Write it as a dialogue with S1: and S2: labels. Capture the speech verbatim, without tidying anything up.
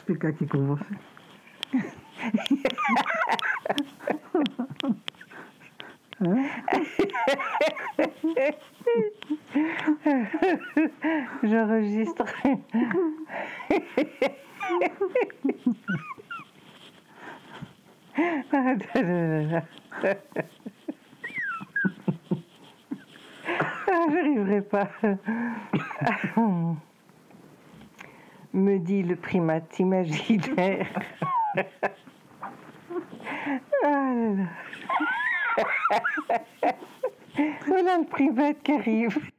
S1: C'est quand qui commence. Hein?
S2: J'enregistre. J'arriverai pas. Me dit le primate imaginaire. Ah là là. Voilà le primate qui arrive.